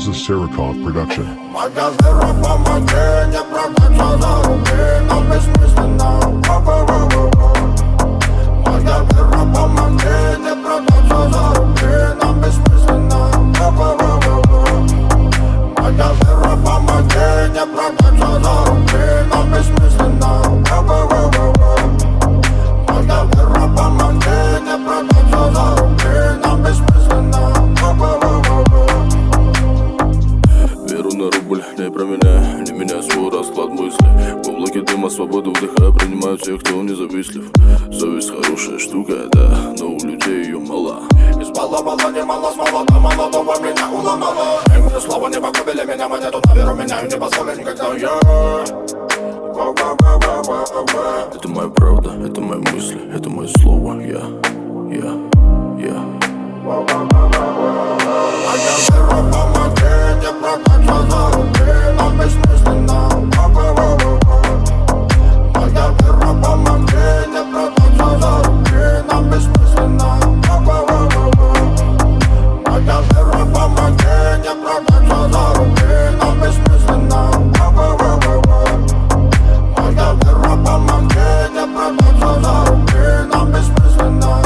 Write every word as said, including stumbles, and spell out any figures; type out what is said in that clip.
Moses Sarakov production. Моя вера помоги, не прокатиться за руки, нам бессмысленно. Моя вера помоги, не прокатиться за руки, нам бессмысленно. Моя вера помоги, не прокатиться за руки, нам бессмысленно. Моя вера помоги, не прокатиться за руки, нам бессмысленно. Веру на рубль, не променяй, не меняй свой расклад мысли. В облаке дыма свободу вдыхая, принимаю тех, кто независтлив. Совесть хорошая штука, да, но у людей ее мало. Из мало-мало, немало, с молода, молодого меня уломало. И мне слова не погубили меня, монету на веру меняю, не позволю никогда я. Это моя правда, это мои мысли, это мое слово, я, я, я. Моя вера помоги, не прокатиться за руки, нам бессмысленно. Моя вера помоги, не прокатиться за руки, нам бессмысленно. Моя вера помоги, не прокатиться за руки, нам бессмысленно. Моя вера помоги, не прокатиться за руки, нам бессмысленно.